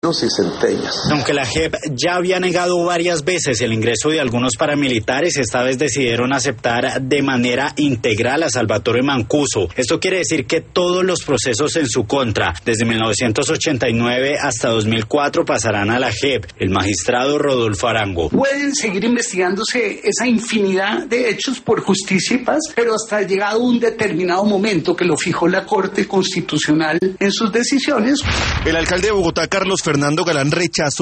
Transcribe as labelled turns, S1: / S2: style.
S1: y centellas.
S2: Aunque la JEP ya había negado varias veces el ingreso de algunos paramilitares, esta vez decidieron aceptar de manera integral a Salvatore Mancuso. Esto quiere decir que todos los procesos en su contra, desde 1989 hasta 2004, pasarán a la JEP. El magistrado Rodolfo Arango.
S3: Pueden seguir investigándose esa infinidad de hechos por justicia y paz, pero hasta llegado un determinado momento que lo fijó la Corte Constitucional en sus decisiones.
S4: El alcalde de Bogotá, Carlos Fernando Galán, rechazó